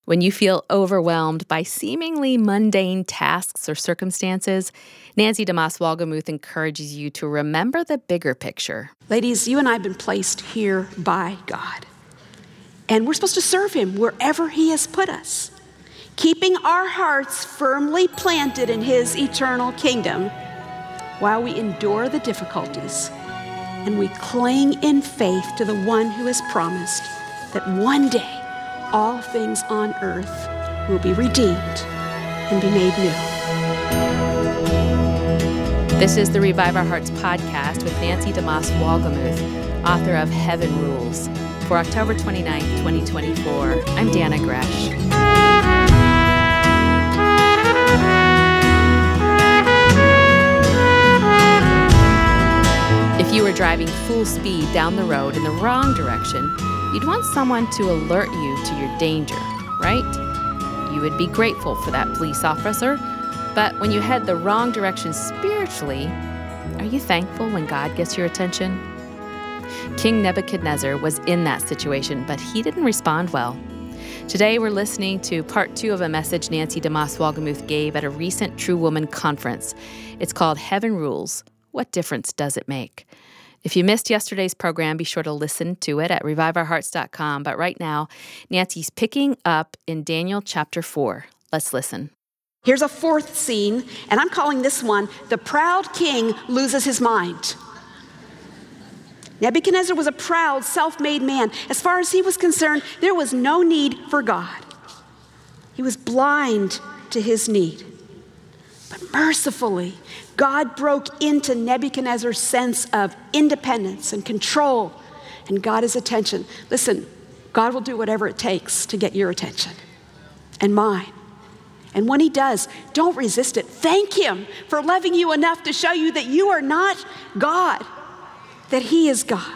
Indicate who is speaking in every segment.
Speaker 1: When you feel overwhelmed by seemingly mundane tasks or circumstances, Nancy DeMoss Wolgemuth encourages you to remember the bigger picture.
Speaker 2: Ladies, you and I have been placed here by God, and we're supposed to serve Him wherever He has put us, keeping our hearts firmly planted in His eternal kingdom while we endure the difficulties and we cling in faith to the one who has promised that one day all things on earth will be redeemed and be made new.
Speaker 1: This is the Revive Our Hearts podcast with Nancy DeMoss Wolgemuth, author of Heaven Rules. For October 29th, 2024, I'm Dana Gresh. If you were driving full speed down the road in the wrong direction, you'd want someone to alert you to your danger, right? You would be grateful for that police officer, but when you head the wrong direction spiritually, are you thankful when God gets your attention? King Nebuchadnezzar was in that situation, but he didn't respond well. Today we're listening to part 2 of a message Nancy DeMoss Wolgemuth gave at a recent True Woman conference. It's called Heaven Rules. What difference does it make? If you missed yesterday's program, be sure to listen to it at reviveourhearts.com. But right now, Nancy's picking up in Daniel chapter 4. Let's listen.
Speaker 2: Here's a fourth scene, and I'm calling this one, The Proud King Loses His Mind. Nebuchadnezzar was a proud, self-made man. As far as he was concerned, there was no need for God. He was blind to his need. But mercifully, God broke into Nebuchadnezzar's sense of independence and control and got his attention. Listen, God will do whatever it takes to get your attention and mine. And when He does, don't resist it. Thank Him for loving you enough to show you that you are not God, that He is God.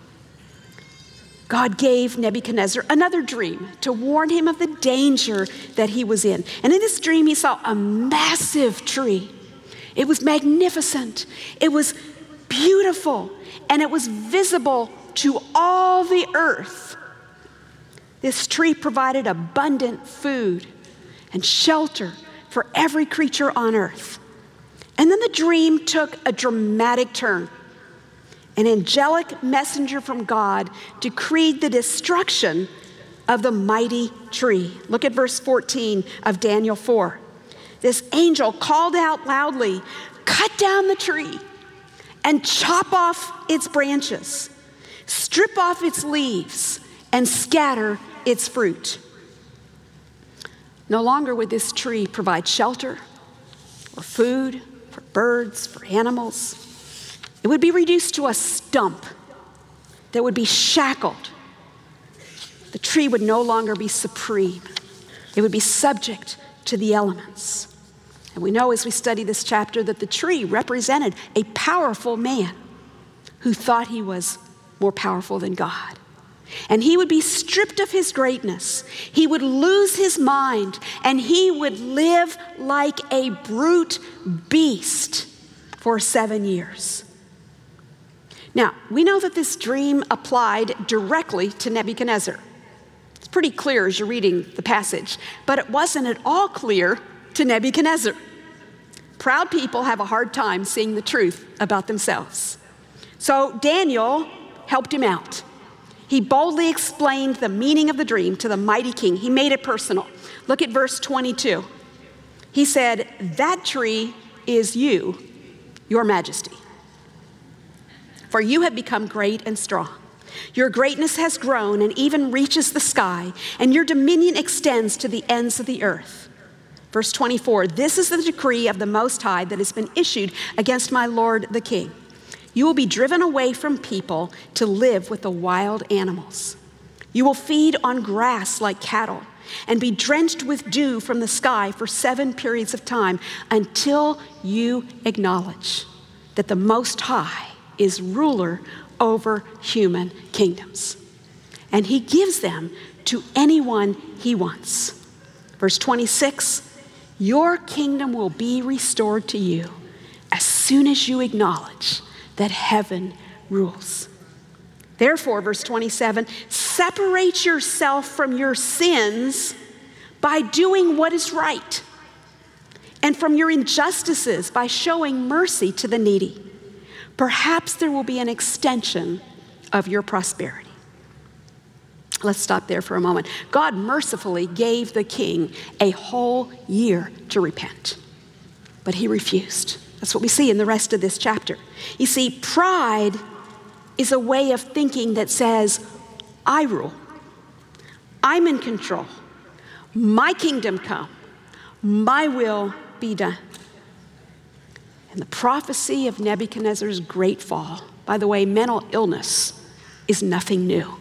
Speaker 2: God gave Nebuchadnezzar another dream to warn him of the danger that he was in. And in this dream, he saw a massive tree. It was magnificent. It was beautiful. And it was visible to all the earth. This tree provided abundant food and shelter for every creature on earth. And then the dream took a dramatic turn. An angelic messenger from God decreed the destruction of the mighty tree. Look at verse 14 of Daniel 4. This angel called out loudly, "Cut down the tree and chop off its branches, strip off its leaves, and scatter its fruit." No longer would this tree provide shelter or food for birds, for animals. It would be reduced to a stump that would be shackled. The tree would no longer be supreme. It would be subject to the elements. And we know as we study this chapter that the tree represented a powerful man who thought he was more powerful than God. And he would be stripped of his greatness. He would lose his mind, and he would live like a brute beast for 7 years. Now, we know that this dream applied directly to Nebuchadnezzar. It's pretty clear as you're reading the passage, but it wasn't at all clear to Nebuchadnezzar. Proud people have a hard time seeing the truth about themselves. So Daniel helped him out. He boldly explained the meaning of the dream to the mighty king. He made it personal. Look at verse 22. He said, "That tree is you, your majesty. For you have become great and strong. Your greatness has grown and even reaches the sky, and your dominion extends to the ends of the earth." Verse 24, "This is the decree of the Most High that has been issued against my lord the king. You will be driven away from people to live with the wild animals. You will feed on grass like cattle and be drenched with dew from the sky for 7 periods of time until you acknowledge that the Most High is ruler over human kingdoms. And He gives them to anyone He wants." Verse 26, "Your kingdom will be restored to you as soon as you acknowledge that heaven rules. Therefore," verse 27, "separate yourself from your sins by doing what is right, and from your injustices by showing mercy to the needy. Perhaps there will be an extension of your prosperity. Let's stop there for a moment. God mercifully gave the king a whole year to repent, but he refused. That's what we see in the rest of this chapter. You see, pride is a way of thinking that says, I rule, I'm in control, my kingdom come, my will be done. And the prophecy of Nebuchadnezzar's great fall, by the way, mental illness is nothing new.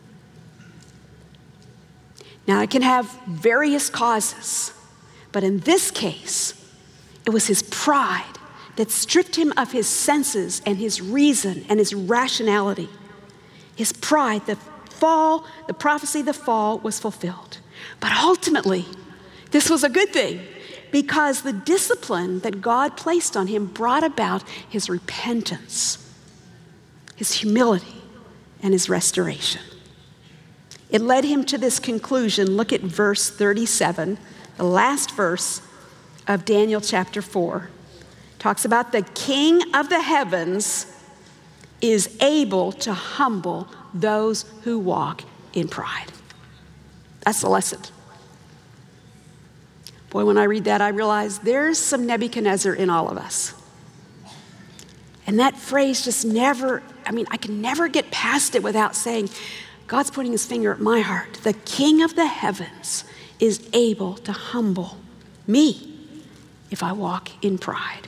Speaker 2: Now, it can have various causes, but in this case, it was his pride that stripped him of his senses and his reason and his rationality. His pride, the prophecy of the fall was fulfilled. But ultimately, this was a good thing, because the discipline that God placed on him brought about his repentance, his humility, and his restoration. It led him to this conclusion. Look at verse 37, the last verse of Daniel chapter 4. It talks about the King of the heavens is able to humble those who walk in pride. That's the lesson. Boy, when I read that, I realize there's some Nebuchadnezzar in all of us. And that phrase just I can never get past it without saying, God's putting his finger at my heart. The King of the heavens is able to humble me if I walk in pride.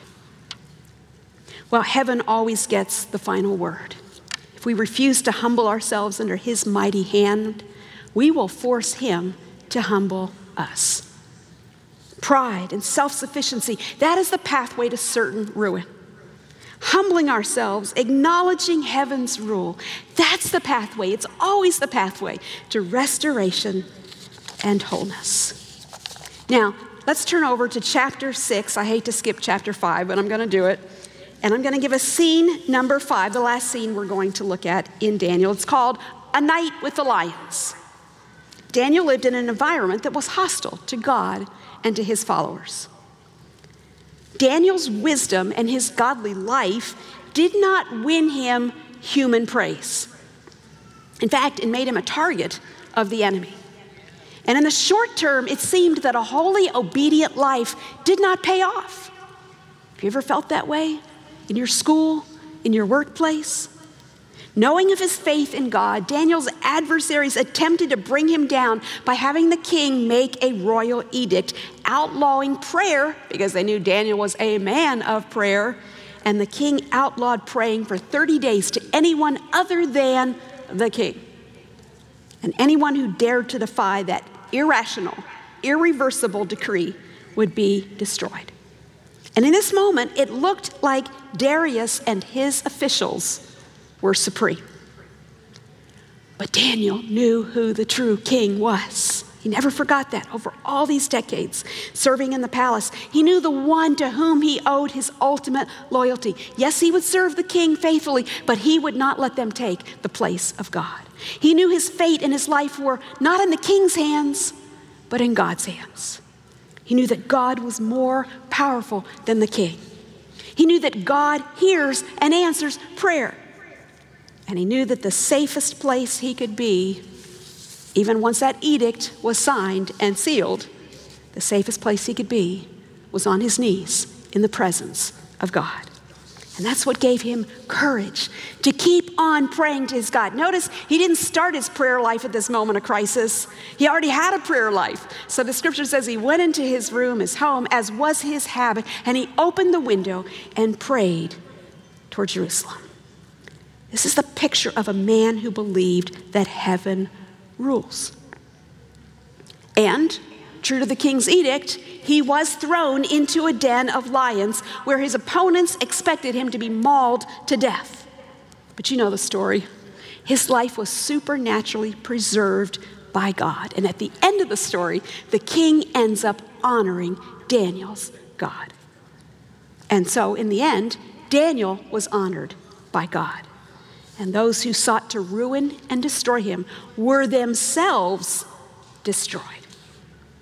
Speaker 2: Well, heaven always gets the final word. If we refuse to humble ourselves under his mighty hand, we will force him to humble us. Pride and self-sufficiency, that is the pathway to certain ruin. Humbling ourselves, acknowledging heaven's rule, that's the pathway. It's always the pathway to restoration and wholeness. Now, let's turn over to chapter 6. I hate to skip chapter 5, but I'm going to do it. And I'm going to give us scene number 5, the last scene we're going to look at in Daniel. It's called A Night with the Lions. Daniel lived in an environment that was hostile to God and to his followers. Daniel's wisdom and his godly life did not win him human praise. In fact, it made him a target of the enemy. And in the short term, it seemed that a holy, obedient life did not pay off. Have you ever felt that way? In your school, in your workplace? Knowing of his faith in God, Daniel's adversaries attempted to bring him down by having the king make a royal edict outlawing prayer, because they knew Daniel was a man of prayer, and the king outlawed praying for 30 days to anyone other than the king. And anyone who dared to defy that irrational, irreversible decree would be destroyed. And in this moment, it looked like Darius and his officials were supreme. But Daniel knew who the true king was. He never forgot that over all these decades serving in the palace. He knew the one to whom he owed his ultimate loyalty. Yes, he would serve the king faithfully, but he would not let them take the place of God. He knew his fate and his life were not in the king's hands, but in God's hands. He knew that God was more powerful than the king. He knew that God hears and answers prayer. And he knew that the safest place he could be, even once that edict was signed and sealed, the safest place he could be was on his knees in the presence of God. And that's what gave him courage to keep on praying to his God. Notice he didn't start his prayer life at this moment of crisis. He already had a prayer life. So the scripture says he went into his room, his home, as was his habit, and he opened the window and prayed toward Jerusalem. This is the picture of a man who believed that heaven rules. And, true to the king's edict, he was thrown into a den of lions where his opponents expected him to be mauled to death. But you know the story. His life was supernaturally preserved by God. And at the end of the story, the king ends up honoring Daniel's God. And so in the end, Daniel was honored by God. And those who sought to ruin and destroy him were themselves destroyed.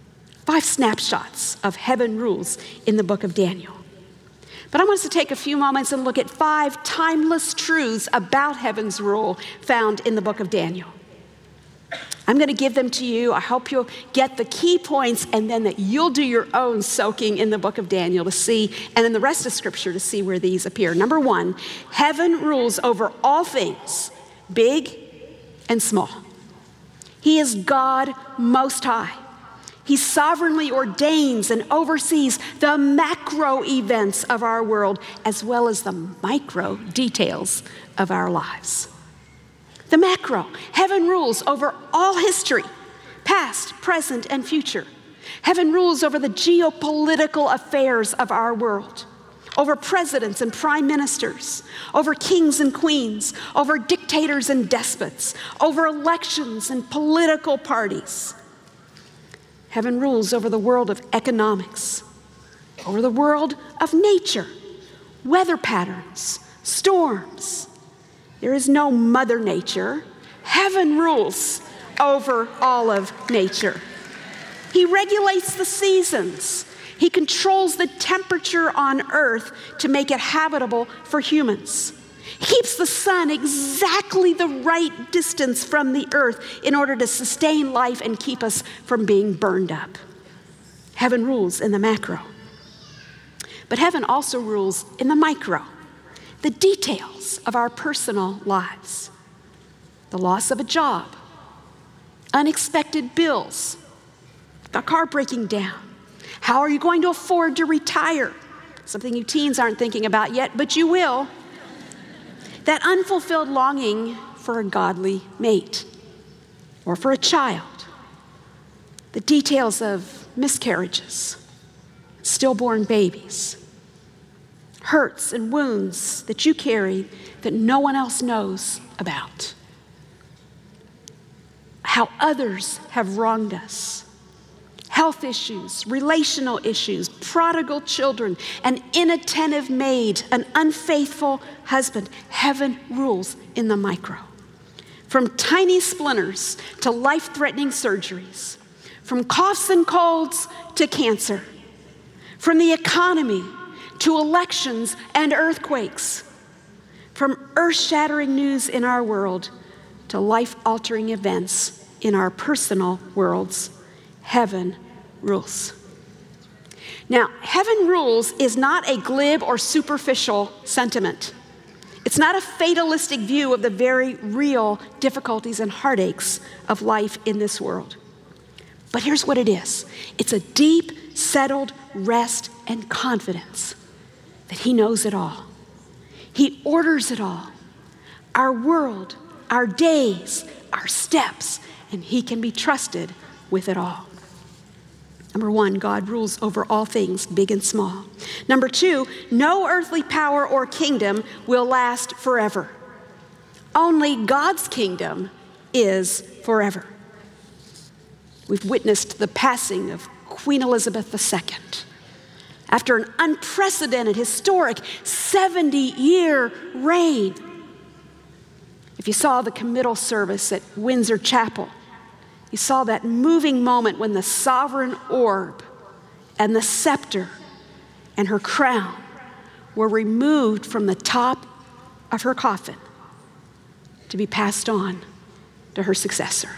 Speaker 2: 5 snapshots of heaven rules in the book of Daniel. But I want us to take a few moments and look at 5 timeless truths about heaven's rule found in the book of Daniel. I'm going to give them to you. I hope you'll get the key points and then that you'll do your own soaking in the book of Daniel to see, and in the rest of Scripture to see where these appear. Number 1, heaven rules over all things, big and small. He is God Most High. He sovereignly ordains and oversees the macro events of our world as well as the micro details of our lives. The macro, heaven rules over all history, past, present, and future. Heaven rules over the geopolitical affairs of our world, over presidents and prime ministers, over kings and queens, over dictators and despots, over elections and political parties. Heaven rules over the world of economics, over the world of nature, weather patterns, storms. There is no Mother Nature. Heaven rules over all of nature. He regulates the seasons. He controls the temperature on earth to make it habitable for humans. He keeps the sun exactly the right distance from the earth in order to sustain life and keep us from being burned up. Heaven rules in the macro. But heaven also rules in the micro, the details of our personal lives. The loss of a job, unexpected bills, the car breaking down. How are you going to afford to retire? Something you teens aren't thinking about yet, but you will. That unfulfilled longing for a godly mate or for a child. The details of miscarriages, stillborn babies, hurts and wounds that you carry that no one else knows about. How others have wronged us. Health issues, relational issues, prodigal children, an inattentive maid, an unfaithful husband. Heaven rules in the micro. From tiny splinters to life-threatening surgeries, from coughs and colds to cancer, from the economy to elections and earthquakes, from earth-shattering news in our world to life-altering events in our personal worlds. Heaven rules. Now, heaven rules is not a glib or superficial sentiment. It's not a fatalistic view of the very real difficulties and heartaches of life in this world. But here's what it is. It's a deep, settled rest and confidence that He knows it all. He orders it all. Our world, our days, our steps, and He can be trusted with it all. Number 1, God rules over all things, big and small. Number 2, no earthly power or kingdom will last forever. Only God's kingdom is forever. We've witnessed the passing of Queen Elizabeth II. After an unprecedented, historic 70-year reign. If you saw the committal service at Windsor Chapel, you saw that moving moment when the sovereign orb and the scepter and her crown were removed from the top of her coffin to be passed on to her successor.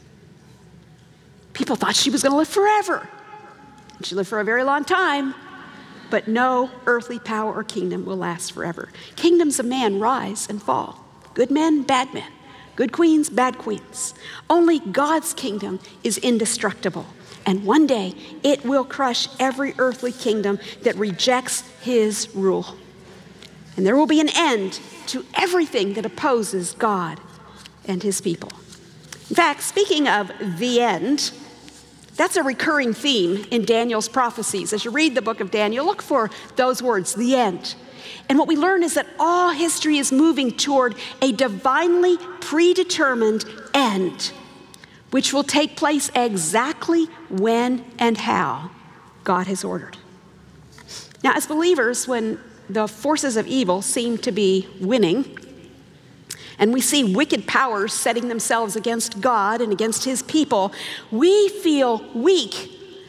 Speaker 2: People thought she was going to live forever. And she lived for a very long time, but no earthly power or kingdom will last forever. Kingdoms of man rise and fall. Good men, bad men. Good queens, bad queens. Only God's kingdom is indestructible. And one day, it will crush every earthly kingdom that rejects His rule. And there will be an end to everything that opposes God and His people. In fact, speaking of the end, that's a recurring theme in Daniel's prophecies. As you read the book of Daniel, look for those words, the end. And what we learn is that all history is moving toward a divinely predetermined end, which will take place exactly when and how God has ordered. Now, as believers, when the forces of evil seem to be winning, and we see wicked powers setting themselves against God and against His people, we feel weak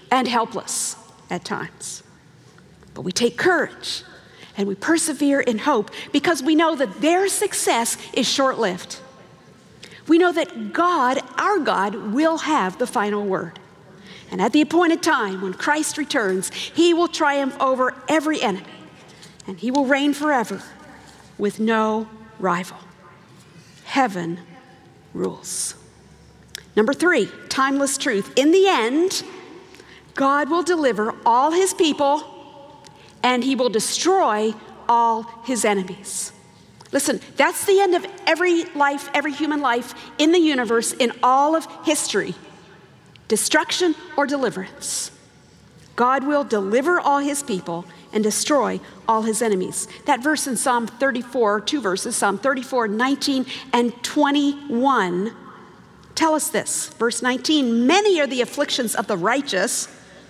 Speaker 2: and helpless at times. But we take courage and we persevere in hope because we know that their success is short-lived. We know that God, our God, will have the final word. And at the appointed time, when Christ returns, he will triumph over every enemy, and he will reign forever with no rival. Heaven rules. Number 3, timeless truth. In the end, God will deliver all his people, and he will destroy all his enemies. Listen, that's the end of every life, every human life in the universe, in all of history. Destruction or deliverance. God will deliver all his people and destroy all his enemies. That verse in Psalm 34, 2 verses, Psalm 34, 19 and 21, tell us this. Verse 19, many are the afflictions of the righteous.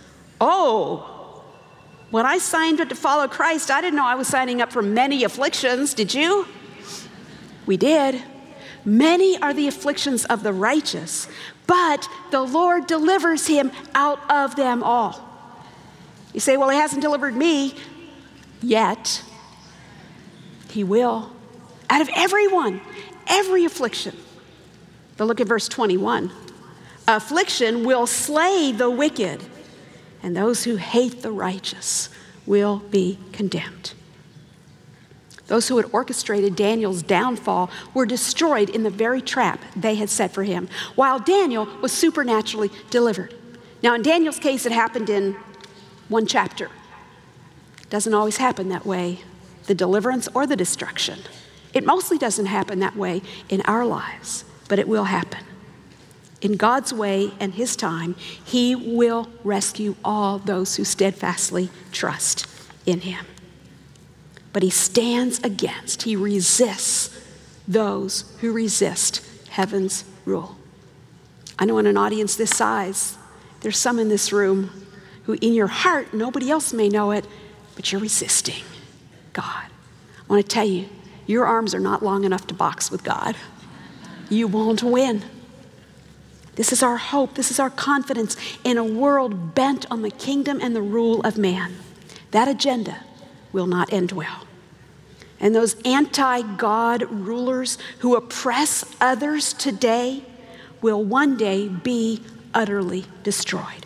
Speaker 2: Oh, when I signed up to follow Christ, I didn't know I was signing up for many afflictions. Did you? We did. Many are the afflictions of the righteous, but the Lord delivers him out of them all. You say, well, he hasn't delivered me yet. He will. Out of everyone, every affliction. But look at verse 21. Affliction will slay the wicked, and those who hate the righteous will be condemned. Those who had orchestrated Daniel's downfall were destroyed in the very trap they had set for him, while Daniel was supernaturally delivered. Now, in Daniel's case, it happened in one chapter. It doesn't always happen that way, the deliverance or the destruction. It mostly doesn't happen that way in our lives, but it will happen. In God's way and his time, he will rescue all those who steadfastly trust in him. But he stands against, he resists those who resist heaven's rule. I know in an audience this size, there's some in this room who in your heart, nobody else may know it, but you're resisting God. I want to tell you, your arms are not long enough to box with God. You won't win. This is our hope. This is our confidence in a world bent on the kingdom and the rule of man. That agenda will not end well. And those anti-God rulers who oppress others today will one day be utterly destroyed.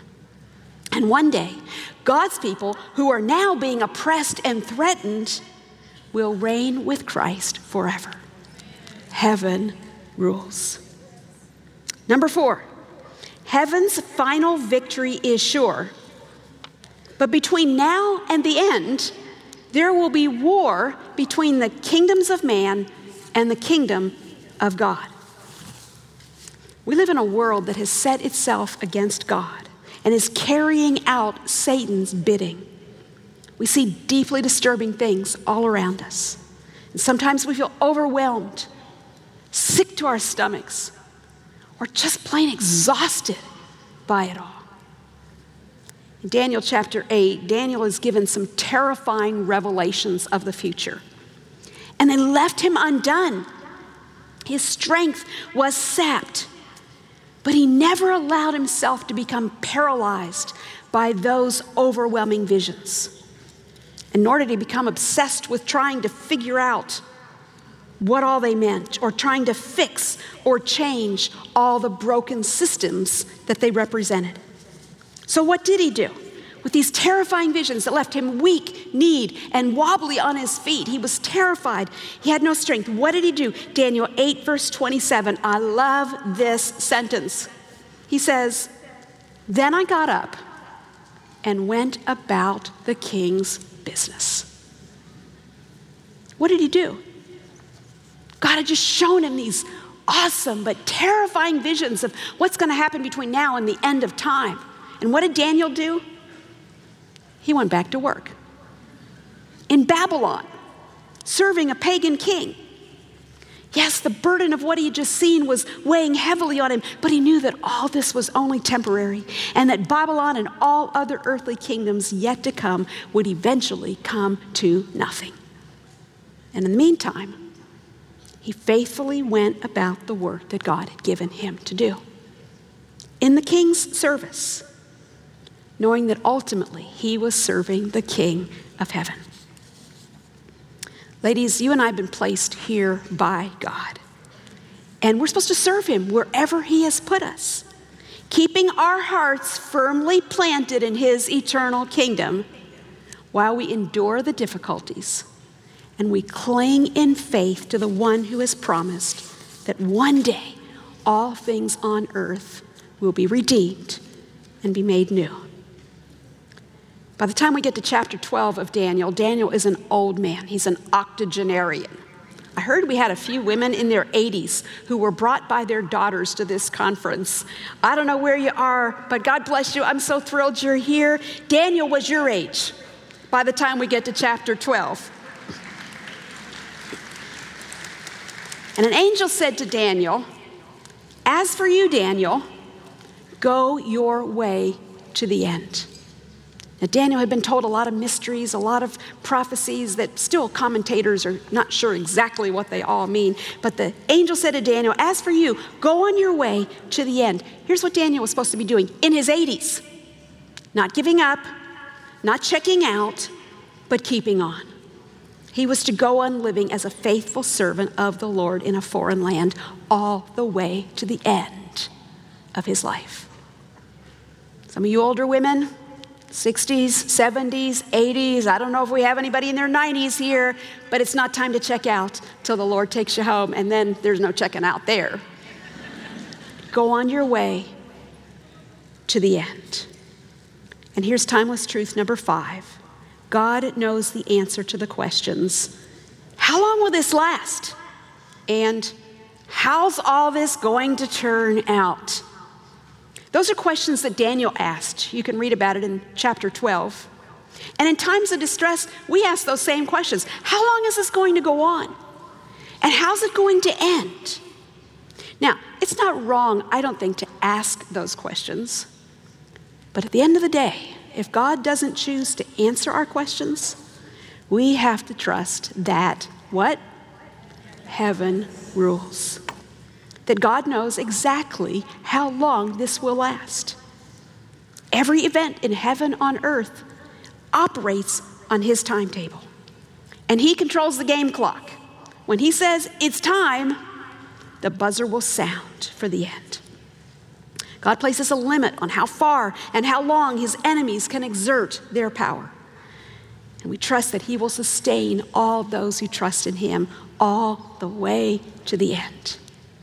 Speaker 2: And one day, God's people who are now being oppressed and threatened will reign with Christ forever. Heaven rules. Number 4, heaven's final victory is sure. But between now and the end, there will be war between the kingdoms of man and the kingdom of God. We live in a world that has set itself against God and is carrying out Satan's bidding. We see deeply disturbing things all around us. And sometimes we feel overwhelmed, sick to our stomachs, or just plain exhausted by it all. In Daniel chapter 8, Daniel is given some terrifying revelations of the future. And they left him undone. His strength was sapped. But he never allowed himself to become paralyzed by those overwhelming visions. And nor did he become obsessed with trying to figure out what all they meant, or trying to fix or change all the broken systems that they represented. So what did he do? With these terrifying visions that left him weak, kneed, and wobbly on his feet, he was terrified. He had no strength. What did he do? Daniel 8, verse 27. I love this sentence. He says, then I got up and went about the king's business. What did he do? God had just shown him these awesome but terrifying visions of what's going to happen between now and the end of time. And what did Daniel do? He went back to work in Babylon, serving a pagan king. Yes, the burden of what he had just seen was weighing heavily on him, but he knew that all this was only temporary, and that Babylon and all other earthly kingdoms yet to come would eventually come to nothing. And in the meantime, he faithfully went about the work that God had given him to do. In the king's service, knowing that ultimately he was serving the King of heaven. Ladies, you and I have been placed here by God, and we're supposed to serve him wherever he has put us, keeping our hearts firmly planted in his eternal kingdom while we endure the difficulties and we cling in faith to the one who has promised that one day all things on earth will be redeemed and be made new. By the time we get to chapter 12 of Daniel, Daniel is an old man. He's an octogenarian. I heard we had a few women in their 80s who were brought by their daughters to this conference. I don't know where you are, but God bless you. I'm so thrilled you're here. Daniel was your age by the time we get to chapter 12. And an angel said to Daniel, "As for you, Daniel, go your way to the end." Now, Daniel had been told a lot of mysteries, a lot of prophecies that still commentators are not sure exactly what they all mean. But the angel said to Daniel, "As for you, go on your way to the end." Here's what Daniel was supposed to be doing in his 80s. Not giving up, not checking out, but keeping on. He was to go on living as a faithful servant of the Lord in a foreign land all the way to the end of his life. Some of you older women, 60s, 70s, 80s, I don't know if we have anybody in their 90s here, but it's not time to check out till the Lord takes you home, and then there's no checking out there. Go on your way to the end. And here's timeless truth number 5. God knows the answer to the questions, how long will this last? And how's all this going to turn out? Those are questions that Daniel asked. You can read about it in chapter 12. And in times of distress, we ask those same questions. How long is this going to go on? And how's it going to end? Now, it's not wrong, I don't think, to ask those questions. But at the end of the day, if God doesn't choose to answer our questions, we have to trust that, what? Heaven rules. That God knows exactly how long this will last. Every event in heaven on earth operates on his timetable. And he controls the game clock. When he says it's time, the buzzer will sound for the end. God places a limit on how far and how long his enemies can exert their power. And we trust that he will sustain all those who trust in him all the way to the end.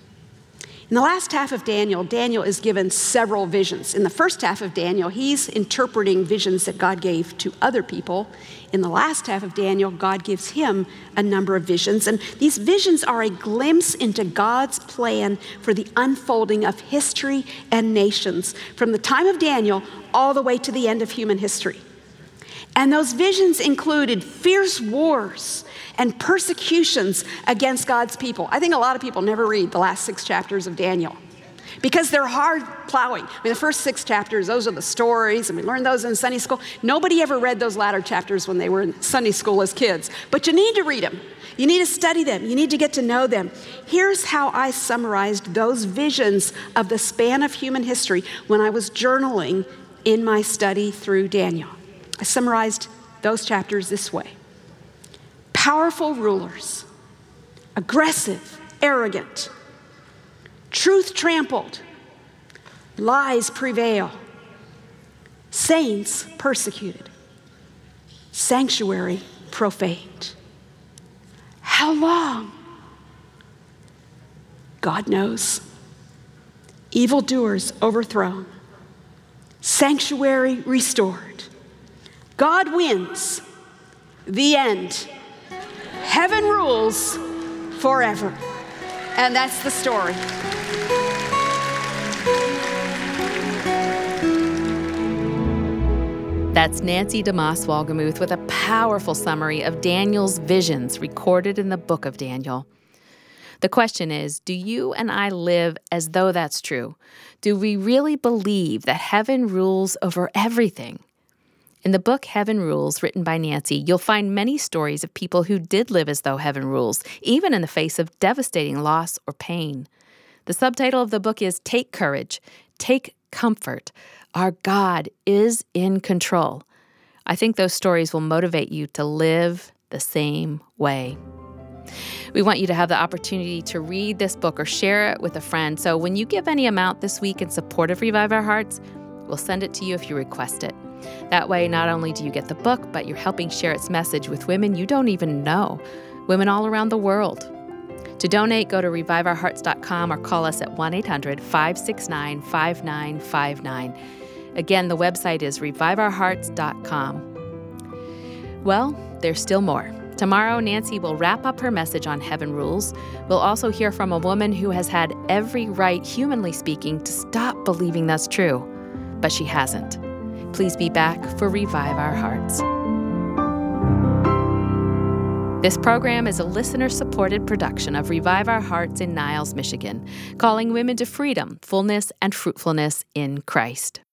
Speaker 2: In the last half of Daniel, Daniel is given several visions. In the first half of Daniel, he's interpreting visions that God gave to other people. In the last half of Daniel, God gives him a number of visions. And these visions are a glimpse into God's plan for the unfolding of history and nations, from the time of Daniel all the way to the end of human history. And those visions included fierce wars and persecutions against God's people. I think a lot of people never read the last 6 chapters of Daniel because they're hard plowing. I mean, the first 6 chapters, those are the stories, and we learned those in Sunday school. Nobody ever read those latter chapters when they were in Sunday school as kids, but you need to read them. You need to study them. You need to get to know them. Here's how I summarized those visions of the span of human history when I was journaling in my study through Daniel. I summarized those chapters this way. Powerful rulers, aggressive, arrogant, truth trampled, lies prevail, saints persecuted, sanctuary profaned. How long? God knows. Evildoers overthrown, sanctuary restored. God wins. The end. Heaven rules forever. And that's the story.
Speaker 1: That's Nancy DeMoss Wolgemuth with a powerful summary of Daniel's visions recorded in the book of Daniel. The question is, do you and I live as though that's true? Do we really believe that heaven rules over everything? In the book Heaven Rules, written by Nancy, you'll find many stories of people who did live as though heaven rules, even in the face of devastating loss or pain. The subtitle of the book is Take Courage. Take comfort. Our God is in control. I think those stories will motivate you to live the same way. We want you to have the opportunity to read this book or share it with a friend. So when you give any amount this week in support of Revive Our Hearts, we'll send it to you if you request it. That way, not only do you get the book, but you're helping share its message with women you don't even know, women all around the world. To donate, go to reviveourhearts.com or call us at 1-800-569-5959. Again, the website is reviveourhearts.com. Well, there's still more. Tomorrow, Nancy will wrap up her message on heaven rules. We'll also hear from a woman who has had every right, humanly speaking, to stop believing that's true, but she hasn't. Please be back for Revive Our Hearts. This program is a listener-supported production of Revive Our Hearts in Niles, Michigan, calling women to freedom, fullness, and fruitfulness in Christ.